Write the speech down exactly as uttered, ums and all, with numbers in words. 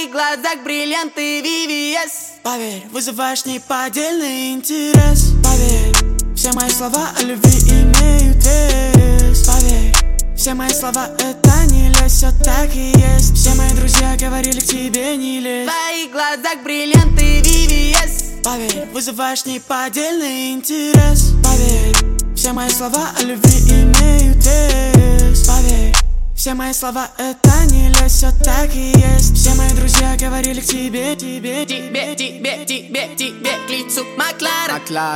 твоих глазах бриллианты ви ви эс. Поверь, вызываешь неподдельный интерес. Поверь, все мои слова о любви имеют вес. Поверь, все мои слова это не лезь, все так и есть. Все мои друзья говорили к тебе не лезь. В твоих глазах бриллианты ви ви эс. Поверь, вызываешь неподдельный интерес. Поверь, все мои слова о любви имеют вес. Поверь, все мои слова это не лезь, все так и есть. Все мои друзья говорили к тебе, тебе, Тебе, тебе, тебе, тебе к лицу Маклара.